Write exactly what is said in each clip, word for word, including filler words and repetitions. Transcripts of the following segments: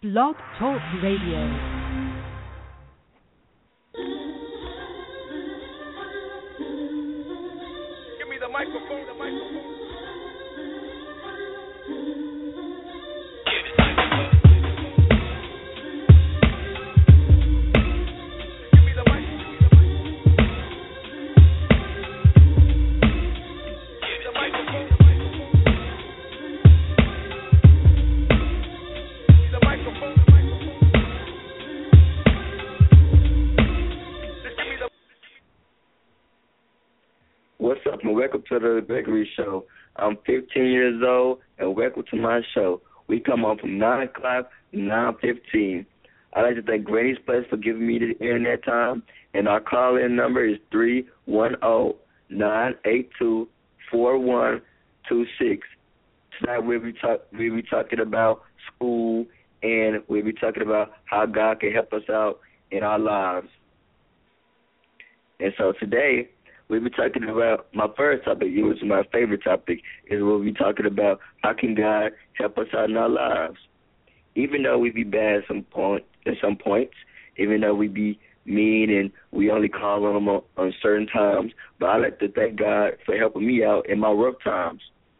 Blog Talk Radio. Give me the microphone, the microphone. What's up, and welcome to the Gregory Show. I'm fifteen years old, and welcome to my show. We come on from nine o'clock to nine fifteen. I'd like to thank Granny's Place for giving me the internet time, and our call-in number is three one zero, nine eight two, four one two six. Tonight we'll be, talk- we'll be talking about school, and we'll be talking about how God can help us out in our lives. And so today, we'll be talking about my first topic, which is my favorite topic, is we'll be talking about how can God help us out in our lives. Even though we be bad at some point, at some points, even though we be mean and we only call on Him on, on certain times, but I like to thank God for helping me out in my rough times.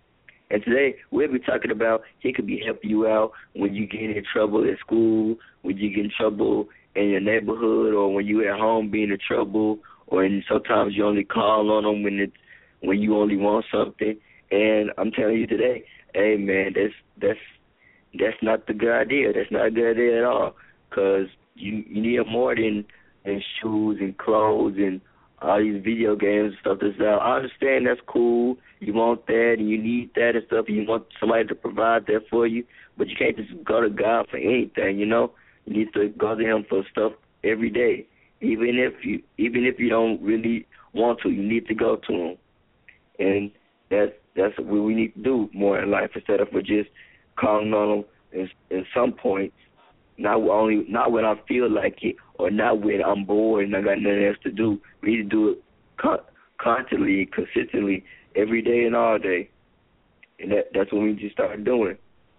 And today we'll be talking about He could be helping you out when you get in trouble at school, when you get in trouble in your neighborhood, or when you at home being in trouble, or and sometimes you only call on them when it's when you only want something. And I'm telling you today, hey man, that's that's that's not the good idea. That's not a good idea at all. Cause you you need more than than shoes and clothes and all these video games and stuff that's out. I understand that's cool. You want that and you need that and stuff. And you want somebody to provide that for you, but you can't just go to God for anything. You know, you need to go to Him for stuff every day. Even if you even if you don't really want to, you need to go to Him. And that's that's what we need to do more in life, instead of just calling on Him in, in some points, not only not when I feel like it, or not when I'm bored and I got nothing else to do. We need to do it con- constantly, consistently, every day and all day. And that that's what we just start doing.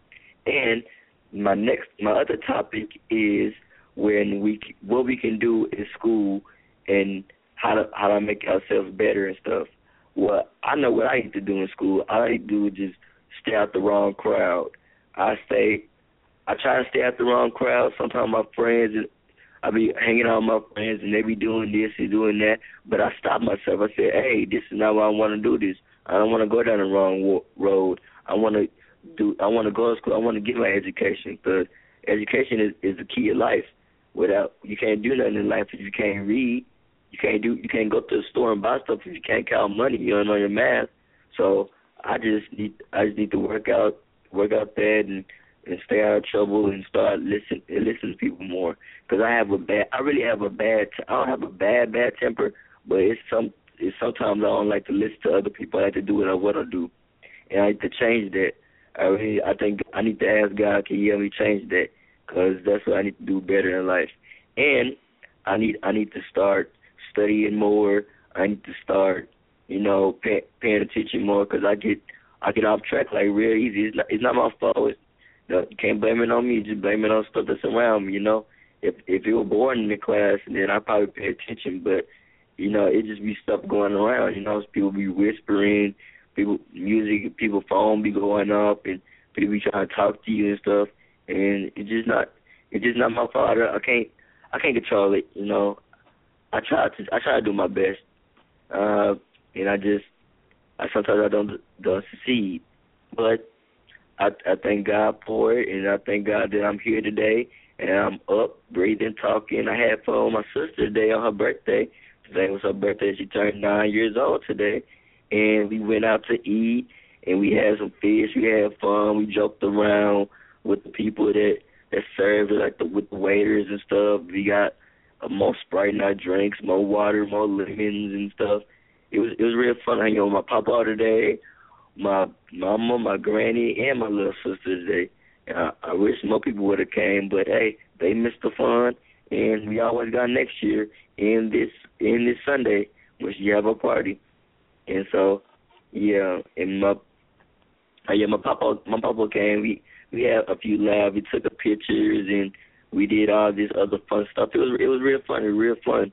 And my next my other topic is when we what we can do in school and how to how to make ourselves better and stuff. Well, I know what I need to do in school. All I need to do is just stay out the wrong crowd. I stay, I try to stay out the wrong crowd. Sometimes my friends, I be hanging out with my friends and they be doing this and doing that, but I stop myself. I say, hey, this is not why I want to do this. I don't want to go down the wrong road. I want to do. I want to go to school. I want to get my education, because education is, is the key of life. Without you can't do nothing in life if you can't read. You can't do. You can't go to the store and buy stuff if you can't count money. You don't know your math. So I just need. I just need to work out, work out that, and, and stay out of trouble and start listen and listen to people more. Because I have a bad. I really have a bad. I don't have a bad bad temper, but it's some. It's sometimes I don't like to listen to other people. I like to do what I want to do, and I need to change that. I really. I think I need to ask God, can He help me change that? Because that's what I need to do better in life. And I need I need to start studying more. I need to start, you know, pay, paying attention more, because I get I get off track like real easy. It's not, it's not my fault. It's, you, know, you can't blame it on me. Just blame it on stuff that's around me, you know. If if it were boring in the class, then I'd probably pay attention. But, you know, it just be stuff going around, you know. People be whispering, people music, people phone be going up, and people be trying to talk to you and stuff. And it's just not, it's just not my fault. I can't, I can't control it. You know, I try to, I try to do my best, uh, and I just, I sometimes I don't, don't succeed. But I, I thank God for it, and I thank God that I'm here today, and I'm up, breathing, talking. I had fun with my sister today on her birthday. Today was her birthday. She turned nine years old today, and we went out to eat, and we had some fish. We had fun. We joked around with the people that, that served, like the with the waiters and stuff. We got uh, more Sprite in our drinks, more water, more lemons and stuff. It was it was real fun hanging out with my papa today, my mama, my granny, and my little sister today. And I, I wish more people would have came, but hey, they missed the fun, and we always got next year in this in this Sunday when she have a party. And so, yeah, and my uh, yeah, my papa my papa came. We we had a few laughs. We took a pictures and we did all this other fun stuff. It was it was real fun. It was real fun,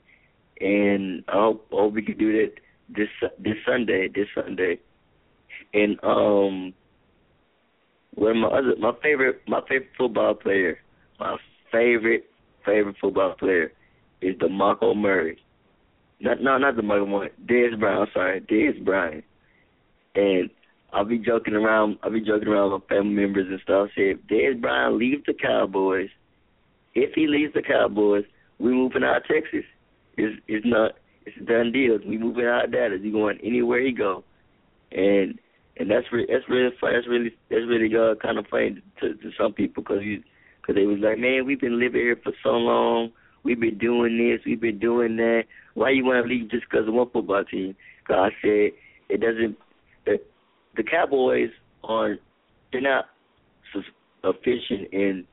and I hope, hope we could do that this this Sunday. This Sunday, and um, one of my other my favorite my favorite football player, my favorite favorite football player is DeMarco Murray. Not no not DeMarco Murray. Dez Bryant. I'm sorry, Dez Bryant. And I'll be joking around. I'll be joking around with my family members and stuff. Say if Dez Bryant leaves the Cowboys. If he leaves the Cowboys, we moving out of Texas. It's it's not it's a done deal. We moving out of Dallas. He going anywhere he go, and and that's re- that's really fun. That's really that's really uh, kind of funny to, to some people because you because they was like, man, we've been living here for so long. We've been doing this. We've been doing that. Why you want to leave just because of one football team? Because I said it doesn't. The, the Cowboys aren't. They're not efficient in.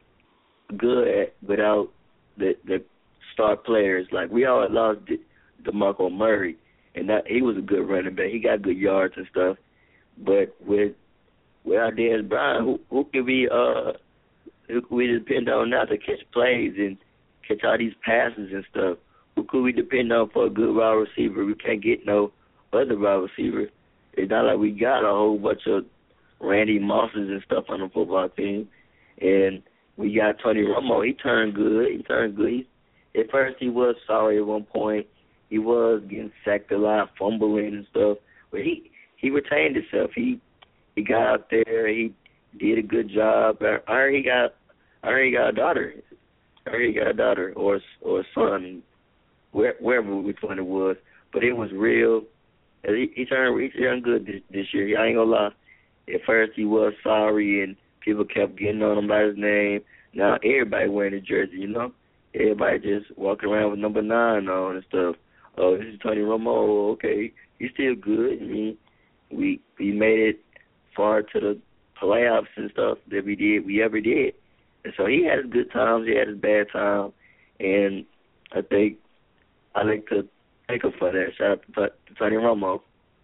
Good at without the the star players. Like we all lost De, DeMarco Murray, and that he was a good running back. He got good yards and stuff. But with without Dez Bryant, who who can we uh who can we depend on now to catch plays and catch all these passes and stuff? Who could we depend on for a good wide receiver? We can't get no other wide receiver. It's not like we got a whole bunch of Randy Mosses and stuff on the football team, and we got Tony Romo. He turned good. He turned good. He, at first, he was sorry at one point. He was getting sacked a lot, fumbling and stuff. But he, he retained himself. He he got out there. He did a good job. I heard he got I heard he got a daughter. I heard he got a daughter or or a son, where, wherever which one it was. But it was real. He, he turned he turned good this, this year. I ain't gonna lie. At first, he was sorry and people kept getting on him by his name. Now everybody wearing the jersey, you know. Everybody just walking around with number nine on and stuff. Oh, this is Tony Romo. Okay, he's still good. I mean, we we made it far to the playoffs and stuff that we did, we ever did. And so he had his good times, he had his bad times, and I think I like to thank him for that. Shout out to, to Tony Romo.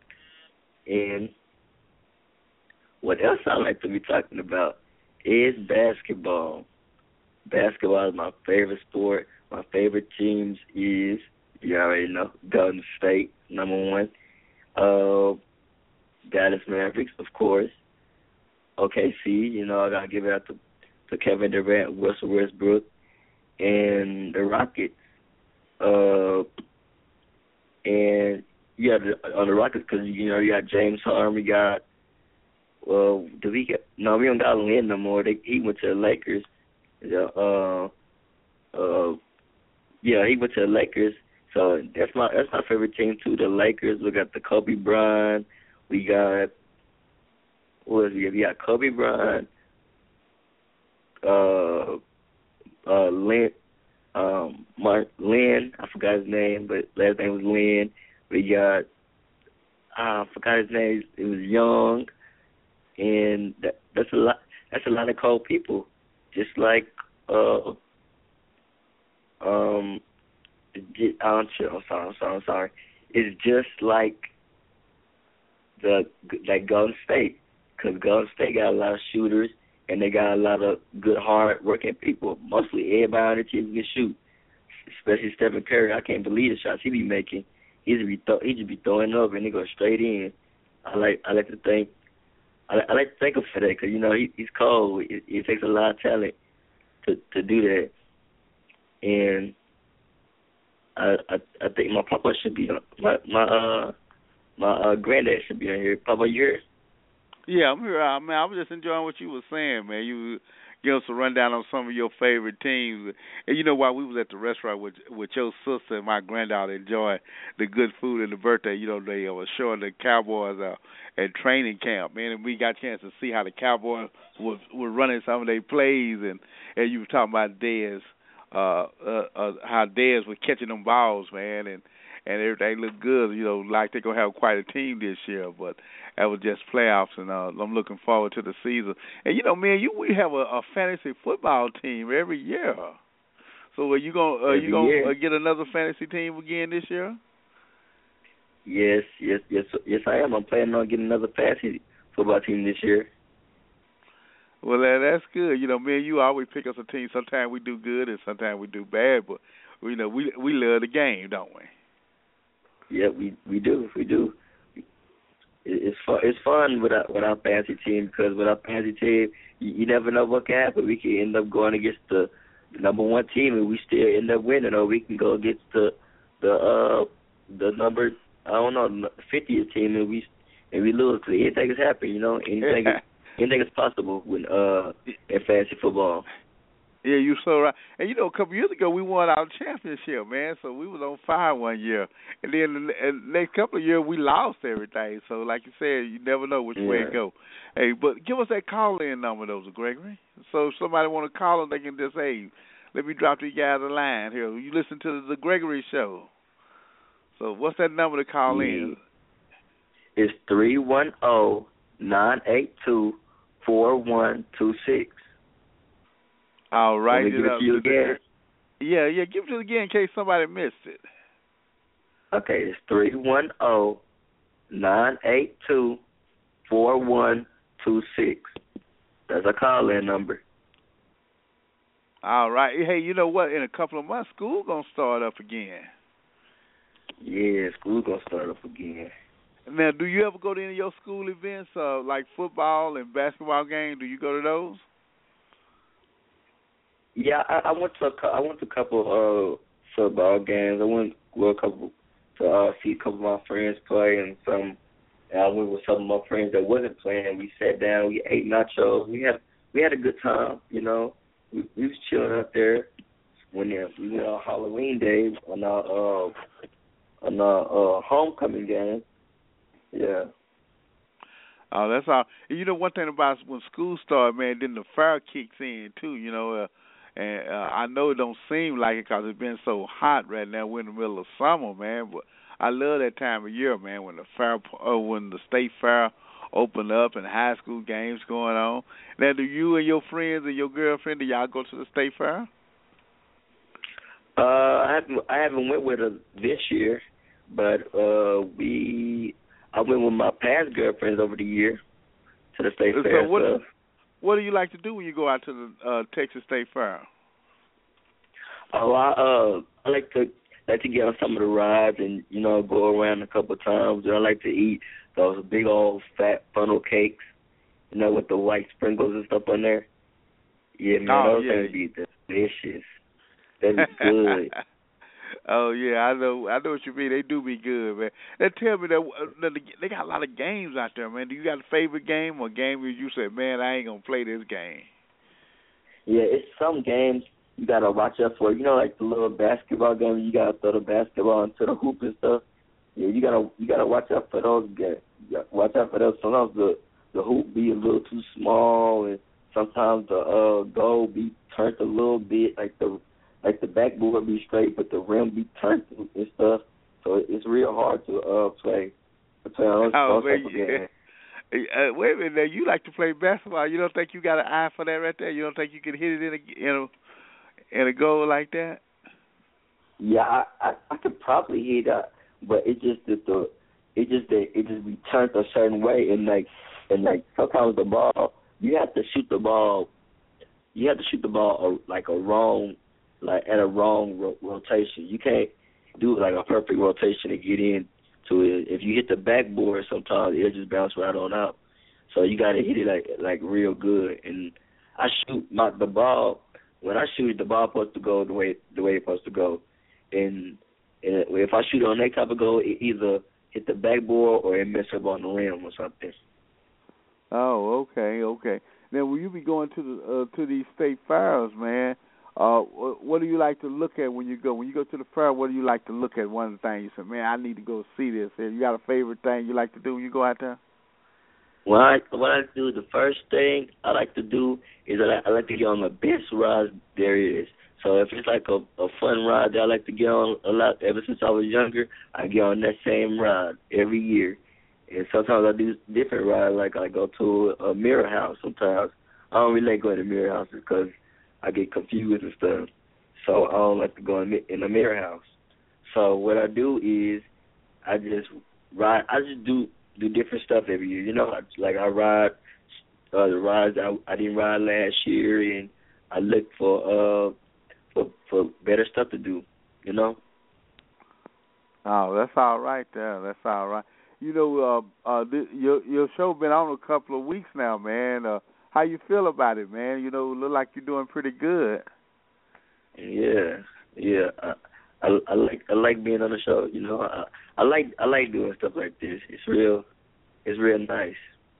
And what else I like to be talking about is basketball. Basketball is my favorite sport. My favorite teams is, you already know, Golden State, number one. Uh, Dallas Mavericks, of course. O K C, you know, I got to give it out to, to Kevin Durant, Russell Westbrook, and the Rockets. Uh, and, yeah, the, on the Rockets, because, you know, you got James Harden, we got, well, do we get, no, we don't got Lin no more. They, he went to the Lakers. Uh, uh, yeah, he went to the Lakers. So that's my that's my favorite team too. The Lakers. We got the Kobe Bryant. We got what is it? We got Kobe Bryant. Uh, uh, Lin, um, Mark Lin. I forgot his name, but last name was Lin. We got ah, I forgot his name. It was Young. And that, that's a lot. That's a lot of cold people. Just like uh, um, I'm sorry, I'm sorry, I'm sorry, I'm sorry. It's just like the like Golden State, because Golden State got a lot of shooters and they got a lot of good, hard working people. Mostly everybody on the team can shoot, especially Stephen Curry. I can't believe the shots he be making. He just be th- he just be throwing up and they go straight in. I like I like to think. I, I like to thank him for that because, you know, he, he's cold. It, it takes a lot of talent to to do that. And I I, I think my papa should be on, my my uh my uh, granddad should be on here. Papa, you here? Yeah, I'm here. Uh, man, I was just enjoying what you were saying, man. You give us a rundown on some of your favorite teams. And you know, while we was at the restaurant with with your sister and my granddaughter enjoying the good food and the birthday, you know, they were showing the Cowboys uh, at training camp, man, and we got a chance to see how the Cowboys was were running some of their plays, and and you were talking about Dez, uh, uh, uh, how Dez was catching them balls, man, and and everything looked good, you know, like they're going to have quite a team this year, but that was just playoffs, and uh, I'm looking forward to the season. And, you know, man, you we have a, a fantasy football team every year. So are you going are you going to get another fantasy team again this year? Yes, yes, yes, yes, I am. I'm planning on getting another fantasy football team this year. Well, that, that's good. You know, me and you always pick us a team. Sometimes we do good and sometimes we do bad, but you know, we we love the game, don't we? Yeah, we we do, we do. It, it's fun. It's fun with our with our fantasy team because with our fantasy team, you, you never know what can happen. We can end up going against the, the number one team and we still end up winning, or we can go against the the uh the number I don't know fiftieth team and we and we lose. Cause anything is happening, you know. Anything is, anything is possible when uh in fantasy football. Yeah, you're so right. And you know, a couple years ago we won our championship, man. So we was on fire one year, and then the, the next couple of years we lost everything. So, like you said, you never know which Yeah. way it go. Hey, but give us that call-in number, though, Gregory. So if somebody want to call them, they can just hey, let me drop these guys a line here. You listen to the Gregory Show. So what's that number to call Yeah. in? It's three one zero nine eight two four one two six. All right. Let me give it to you again. Yeah, yeah. Give it to us again in case somebody missed it. Okay, it's three one zero nine eight two four one two six. That's a call-in number. All right. Hey, you know what? In a couple of months, school gonna start up again. Yeah, school's gonna start up again. Now, do you ever go to any of your school events, uh, like football and basketball games? Do you go to those? Yeah, I, I went to a, cou- I went to a couple uh football games. I went with a couple to uh, see a couple of my friends play, and some. And I went with some of my friends that wasn't playing. We sat down, we ate nachos. We had we had a good time, you know. We, we was chilling out there when uh, we went on Halloween Day on our uh, on our uh, homecoming game. Yeah. Oh, that's all. You know, one thing about when school started, man, then the fire kicks in too. You know, uh, and uh, I know it don't seem like it because it's been so hot right now. We're in the middle of summer, man. But I love that time of year, man, when the fair, uh, when the state fair open up and high school games going on. Now, do you and your friends and your girlfriend, do y'all go to the state fair? Uh, I haven't I haven't went with her this year, but uh, we I went with my past girlfriends over the year to the state So fair. what, So what do you like to do when you go out to the uh, Texas State Fair? oh, I uh I like to like to get on some of the rides and you know go around a couple of times. And I like to eat those big old fat funnel cakes, you know, with the white sprinkles and stuff on there. Yeah, man, Oh, those yeah. things be delicious. They be good. Oh yeah, I know. I know what you mean. They do be good, man. They tell me that uh, they got a lot of games out there, man. Do you got a favorite game or game where you say, "Man, I ain't gonna play this game"? Yeah, it's some games you gotta watch out for. You know, like the little basketball games, you gotta throw the basketball into the hoop and stuff. Yeah, you gotta you gotta watch out for those games. You gotta watch out for those. Sometimes the the hoop be a little too small, and sometimes the uh, goal be turned a little bit, like the like the backboard be straight, but the rim be turned and stuff. So it's real hard to uh play to play on those, Oh, those type man, of yeah. games. Uh, wait a minute, now you like to play basketball? You don't think you got an eye for that right there? You don't think you can hit it in a in a, in a goal like that? Yeah, I, I I could probably hit that, but it just that the it just that it just be turned a certain way, and like and like sometimes the ball you have to shoot the ball, you have to shoot the ball a, like a wrong like at a wrong ro- rotation. You can't do like a perfect rotation to get in to it. If you hit the backboard, sometimes it'll just bounce right on out. So you got to hit it like like real good. And I shoot my the ball when I shoot it, the ball supposed to go the way the way it's supposed to go. And, and if I shoot on that type of goal, it either hit the backboard or it mess up on the rim or something. Oh, okay, okay. Now, will you be going to the uh, to these state fairs, man? Uh, what do you like to look at when you go? When you go to the fair, what do you like to look at? One of the things you say, man, I need to go see this. You got a favorite thing you like to do when you go out there? What I what I do, the first thing I like to do is I, I like to get on the best ride there is. So if it's like a, a fun ride that I like to get on a lot, ever since I was younger, I get on that same ride every year. And sometimes I do different rides, like I go to a mirror house sometimes. I don't really like going to mirror houses because I get confused and stuff. So I don't like to go in, in a mirror house. So what I do is I just ride, I just do do different stuff every year. You know, like I ride uh, the rides I, I didn't ride last year, and I look for uh for for better stuff to do. You know. Oh, that's all right there. That's all right. You know, uh, uh, th- your your show been on a couple of weeks now, man. Uh, how you feel about it, man? You know, look like you're doing pretty good. Yeah, yeah. I, I, I like I like being on the show. You know, I, I like I like doing stuff like this. It's real. It's real nice.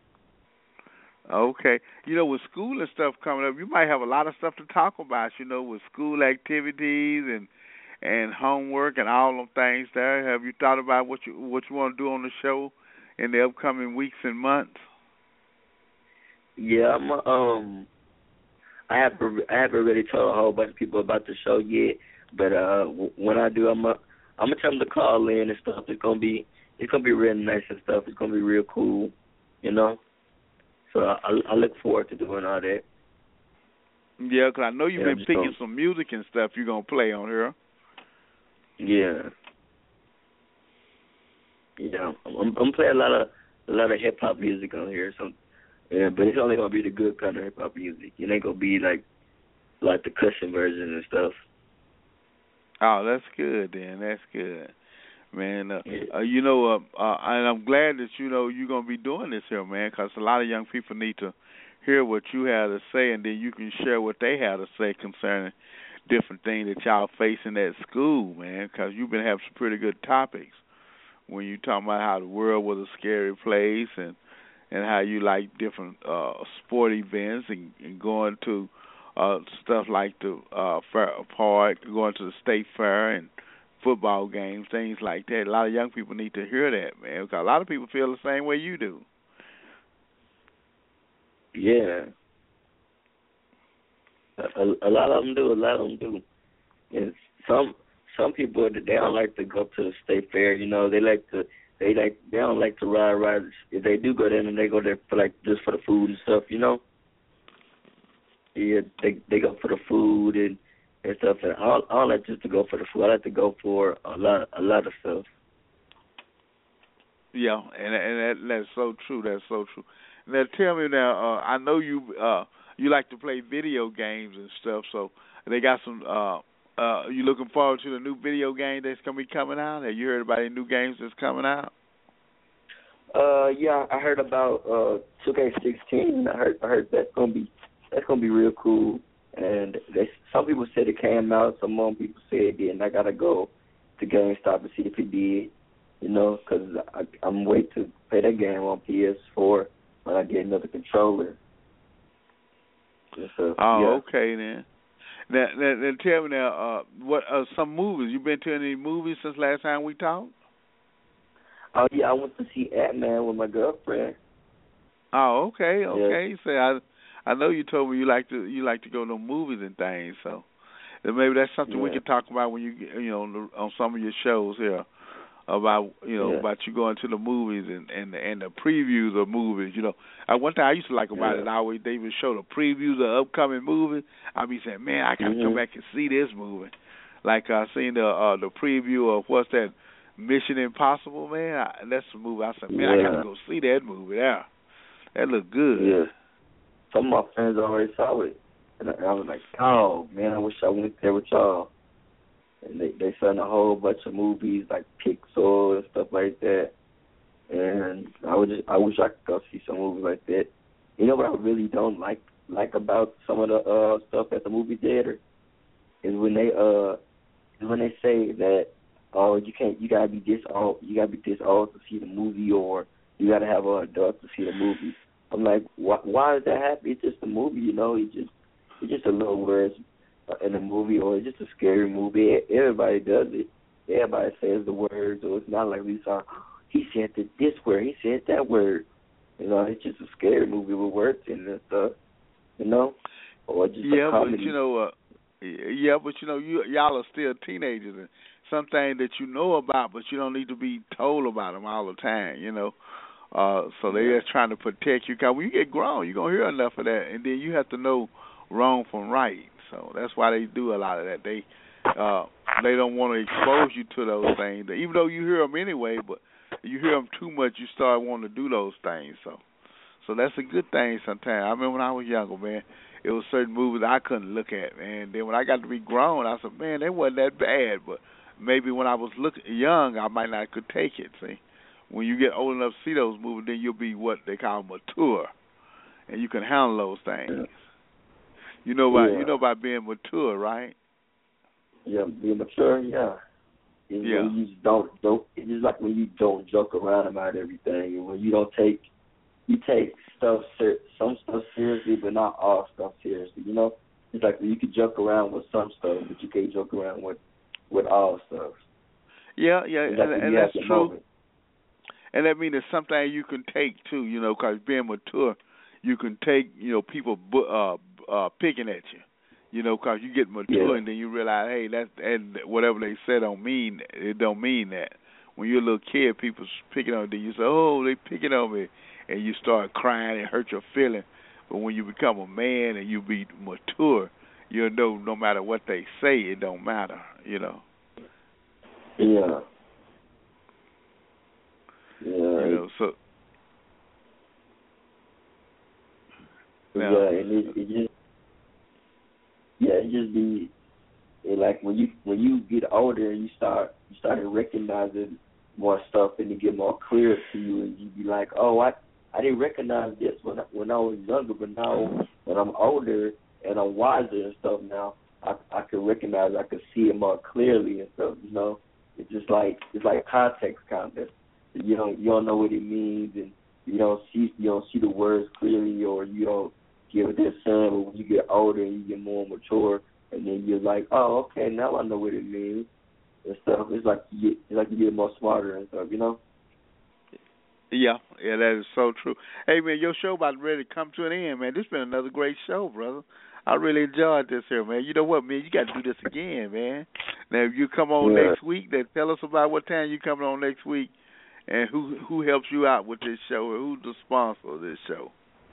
Okay. You know, with school and stuff coming up, you might have a lot of stuff to talk about, you know, with school activities and and homework and all them things there. Have you thought about what you what you want to do on the show in the upcoming weeks and months? Yeah, I'm a, um I haven't I haven't really told a whole bunch of people about the show yet, but uh w- when I do, I'm a, I'm gonna tell them to call in and stuff. It's gonna be it's gonna be real nice and stuff. It's gonna be real cool, you know. So I, I look forward to doing all that. Yeah, 'cause I know you've yeah, been picking gonna... some music and stuff you're going to play on here. Yeah. Yeah, I'm, I'm playing a lot of a lot of hip hop music on here. So, yeah, but it's only going to be the good kind of hip hop music. It ain't going to be like like the cushion version and stuff. Oh, that's good then. That's good. Man, uh, yeah. uh, you know, uh, uh, and I'm glad that you know you're gonna be doing this here, man, because a lot of young people need to hear what you have to say, and then you can share what they have to say concerning different things that y'all facing at school, man. Because you've been having some pretty good topics when you talking about how the world was a scary place, and and how you like different uh, sport events and, and going to uh, stuff like the uh, fair park, going to the state fair and football games, things like that. A lot of young people need to hear that, man, because a lot of people feel the same way you do. Yeah. A, a lot of them do. A lot of them do. And some some people they don't like to go to the state fair. You know, they like to they like they don't like to ride rides. If they do go there, and they go there for like just for the food and stuff. You know. Yeah, they they go for the food and. and stuff. And I don't, I don't like just to go for the food. I like to go for a lot, a lot of stuff. Yeah, and and that, that's so true. That's so true. Now tell me now. Uh, I know you uh, you like to play video games and stuff. So they got some. Uh, uh, you looking forward to the new video game that's gonna be coming out? Have you heard about any new games that's coming out? Uh, yeah, I heard about uh two K sixteen. I heard I heard that's gonna be that's gonna be real cool. And they, some people said it came out, some more people said it didn't. I gotta go to GameStop and see if it did, you know, because I'm waiting to play that game on P S four when I get another controller. So, oh, yeah. okay then. Now, now, now tell me now, uh, what uh, some movies? You been to any movies since last time we talked? Oh yeah, I went to see Ant-Man with my girlfriend. Oh, okay, okay. Yeah. So I. I know you told me you like to you like to go to movies and things, so maybe that's something yeah. we can talk about when you get, you know on, the, on some of your shows here about you know yeah. about you going to the movies and and the, and the previews of movies. You know, I one thing I used to like about yeah. it. I always they would show the previews of upcoming movies. I'd be saying, man, I gotta mm-hmm. come back and see this movie. Like I seen the uh, the preview of what's that Mission Impossible, man. I, that's the movie. I said, man, yeah. I gotta go see that movie there. That looked good. Yeah. Some of my friends already saw it, and I, I was like, "Oh man, I wish I went there with y'all." And they they sent a whole bunch of movies like Pixar and stuff like that. And I would just I wish I could go see some movies like that. You know what I really don't like like about some of the uh, stuff at the movie theater is when they uh is when they say that oh you can't you gotta be this old you gotta be this old to see the movie, or you gotta have an adult to see the movie. I'm like, why, why does that happen? It's just a movie, you know. It's just, it's just a little words in a movie, or it's just a scary movie. Everybody does it. Everybody says the words, or it's not like we saw. He said that this word. He said that word. You know, it's just a scary movie with words in it and stuff. You know, or just yeah, a comedy. but you know, uh, yeah, but you know, you y'all are still teenagers, and something that you know about, but you don't need to be told about them all the time. You know. Uh, so they're just trying to protect you. Because when you get grown, you're going to hear enough of that, and then you have to know wrong from right. So that's why they do a lot of that. They uh, they don't want to expose you to those things, even though you hear them anyway, but you hear them too much, you start wanting to do those things. So So that's a good thing sometimes. I remember when I was younger, man, it was certain movies I couldn't look at, man. Then when I got to be grown, I said, man, they wasn't that bad. But maybe when I was look young, I might not could take it. See, when you get old enough to see those movies, then you'll be what they call mature, and you can handle those things. You know about Yeah. you know about being mature, right? Yeah, being mature, yeah. It's Yeah. when you just don't don't it's just like when you don't joke around about everything, and when you don't take you take stuff ser- some stuff seriously, but not all stuff seriously. You know, it's like you could joke around with some stuff, but you can't joke around with with all stuff. Yeah, yeah, It's like and, when and you have that's your true. moment. And that means it's something you can take too, you know, because being mature, you can take, you know, people bu- uh, uh, picking at you, you know, because you get mature Yeah. and then you realize, hey, that's and whatever they say don't mean it don't mean that. When you're a little kid, people's picking on you. You say, oh, they picking on me, and you start crying and hurt your feeling. But when you become a man and you be mature, you'll know no matter what they say, it don't matter, you know. Yeah. Yeah. You know, so Yeah, now, and it, it just yeah, it just be it like when you when you get older and you start you started recognizing more stuff and it get more clear to you, and you be like, oh, I I didn't recognize this when I, when I was younger, but now when I'm older and I'm wiser and stuff now, I I can recognize, I can see it more clearly and stuff. You know, it's just like it's like context kind of. You don't you don't know what it means, and you don't see you don't see the words clearly, or you don't get what they're saying. But when you get older and you get more mature, and then you're like, oh, okay, now I know what it means and stuff. It's like you get it's like you get more smarter and stuff, you know. yeah, yeah, that is so true. Hey, man, your show about ready to come to an end, man. This has been another great show, brother. I really enjoyed this here, man. You know what, man? You got to do this again, man. Now, if you come on Yeah. next week, then tell us about what time you coming on next week, and who who helps you out with this show, or who's the sponsor of this show.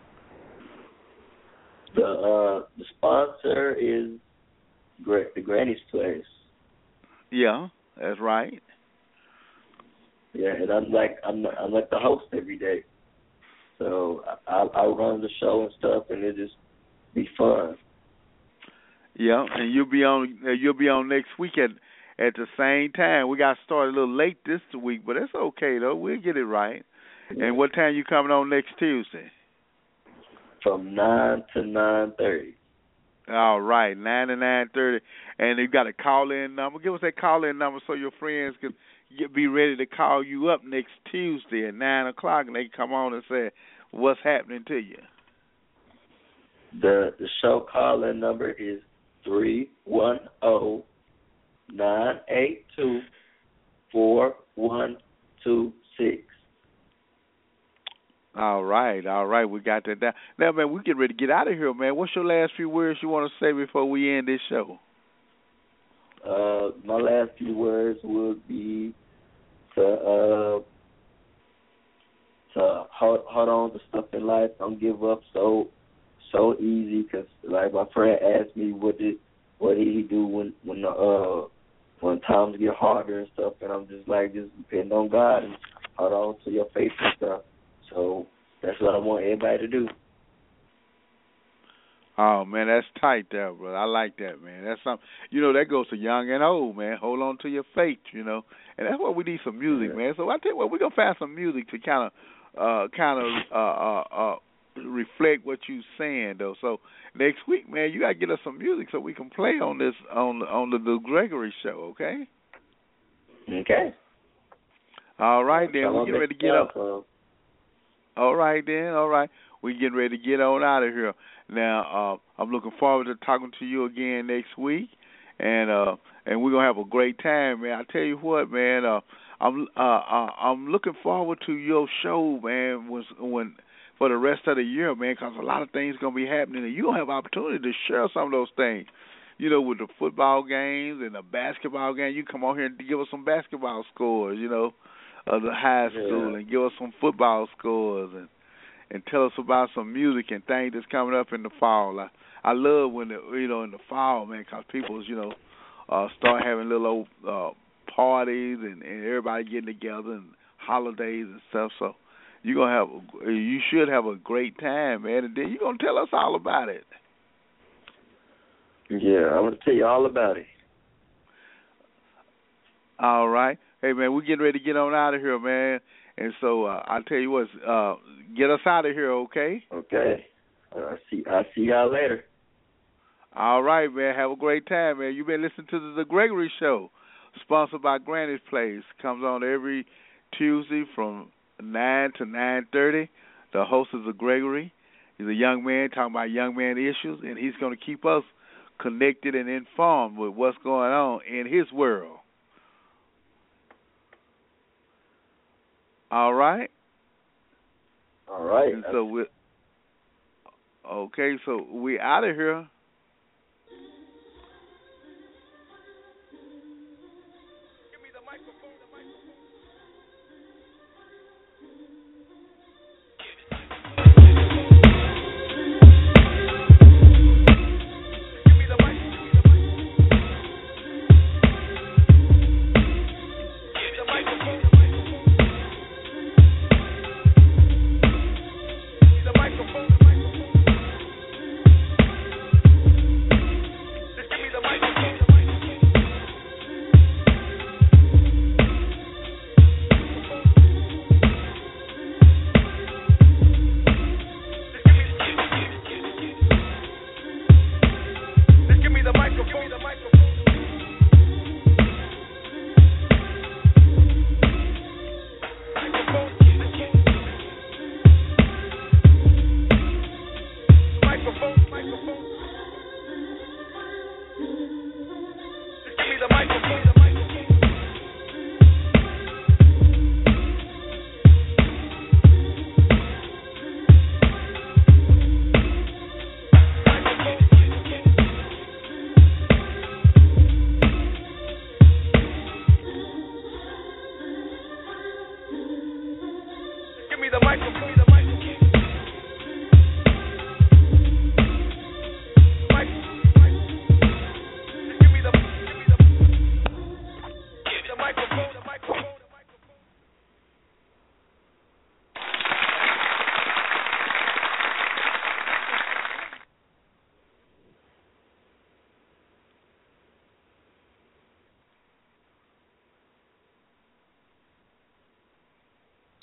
The uh, the sponsor is Gra- the Granny's Place. Yeah, that's right. Yeah, and I'm like I'm I'm like the host every day, so I I run the show and stuff, and it just be fun. Yeah, and you'll be on uh, you'll be on next week at at the same time. We got started a little late this week, but that's okay though. We'll get it right. Yeah. And what time you coming on next Tuesday? From nine to nine thirty. All right, nine to nine thirty, and you got a call in number. Give us that call in number so your friends can get be ready to call you up next Tuesday at nine o'clock, and they can come on and say what's happening to you. The the show call in number is three one zero nine eight two four one two six. All right, all right, we got that down. Now, man, we get ready to get out of here, man. What's your last few words you want to say before we end this show? Uh, my last few words would be to uh to hold, hold on to stuff in life. Don't give up so so easy. Cause like my friend asked me what did what did he do when when uh when times get harder and stuff, and I'm just like just depend on God and hold on to your faith and stuff. So that's what I want everybody to do. Oh man, that's tight there, brother. I like that, man. That's something, you know, that goes to young and old, man. Hold on to your faith, you know, and that's why we need some music, Yeah. man. So I tell you what, we're gonna find some music to kind of, uh, kind of, uh, uh, uh, reflect what you're saying, though. So next week, man, you gotta get us some music so we can play on this on on the, the Gregory show, okay? Okay. All right, then So we I'll get make ready to it get down, up. so- All right, then. All right. We getting ready to get on out of here. Now, uh, I'm looking forward to talking to you again next week, and uh, and we're gonna have a great time, man. I tell you what, man. Uh, I'm uh, uh, I'm looking forward to your show, man. When when for the rest of the year, man, because a lot of things gonna be happening, and you gonna have opportunity to share some of those things. You know, with the football games and the basketball game, you come on here and give us some basketball scores. You know, of the high school, Yeah. and give us some football scores, and and tell us about some music and things that's coming up in the fall. I, I love when the, you know in the fall, man, because people you know uh, start having little old uh, parties and, and everybody getting together and holidays and stuff. So You're gonna have a, you should have a great time, man, and then you're gonna tell us all about it. Yeah, I'm gonna tell you all about it. All right. Hey man, we're getting ready to get on out of here, man. And so uh, I'll tell you what, uh, get us out of here, okay? Okay. I see. I see y'all later. All right, man. Have a great time, man. You've been listening to the, the Gregory Show, sponsored by Granny's Place. Comes on every Tuesday from nine to nine thirty. The host is the Gregory. He's a young man talking about young man issues, and he's going to keep us connected and informed with what's going on in his world. All right. All right. And so we, okay, so we out of here. Give me the microphone, the microphone.